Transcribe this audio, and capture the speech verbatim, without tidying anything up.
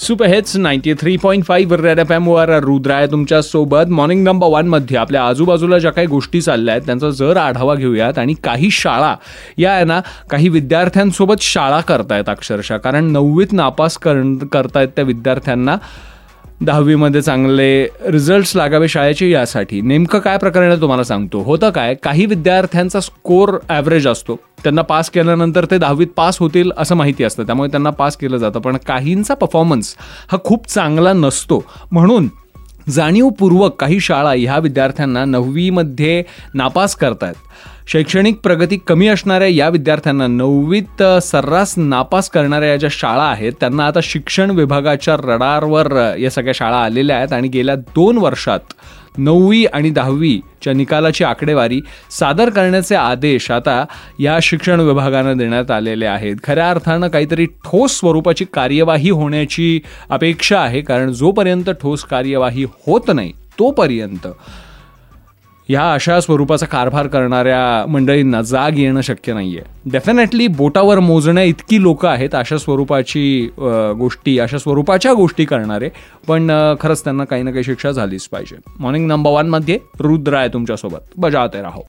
Super hits ninety three point five red F M वर रुद्र आहे तुमच्या सोबत. मॉर्निंग नंबर वन मध्ये आपल्या आजूबाजूला ज्या काही गोष्टी चालल्या आहेत त्यांचा जर आढावा घेऊयात. आणि काही शाळा या आहे ना काही विद्यार्थ्यांसोबत शाळा करतायत अक्षरशः, कारण नववीत नापास कर करतायत त्या विद्यार्थ्यांना दहावीमध्ये चांगले रिझल्ट्स लागावे शाळेचे, यासाठी नेमकं काय प्रकरण आहे तुम्हाला सांगतो. होतं काय, काही विद्यार्थ्यांचा स्कोर ॲव्हरेज असतो, त्यांना पास केल्यानंतर ते दहावीत पास होतील असं माहिती असतं, त्यामुळे त्यांना पास केलं जातं. पण काहींचा परफॉर्मन्स हा खूप चांगला नसतो, म्हणून जाणीवपूर्वक काही शाळा ह्या विद्यार्थ्यांना नववीमध्ये नापास करतायत. शैक्षणिक प्रगती कमी असणाऱ्या या विद्यार्थ्यांना नववीत सर्रास नापास करणाऱ्या या ज्या शाळा आहेत त्यांना आता शिक्षण विभागाच्या रडारवर या सगळ्या शाळा आलेल्या आहेत. आणि गेल्या दोन वर्षात नववी आणि दहावीच्या निकालाची आकडेवारी सादर करण्याचे आदेश आता या शिक्षण विभागानं देण्यात आलेले आहेत. खऱ्या अर्थानं काहीतरी ठोस स्वरूपाची कार्यवाही होण्याची अपेक्षा आहे, कारण जोपर्यंत ठोस कार्यवाही होत नाही तोपर्यंत ह्या अशा स्वरूपाचा कारभार करणाऱ्या मंडळींना जाग येणं शक्य नाही आहे. डेफिनेटली बोटावर मोजण्या इतकी लोकं आहेत अशा स्वरूपाची गोष्टी अशा स्वरूपाच्या गोष्टी करणारे, पण खरंच त्यांना काही ना काही शिक्षा झालीच पाहिजे. मॉर्निंग नंबर वनमध्ये रुद्र आहे तुमच्यासोबत. बजावते राहो.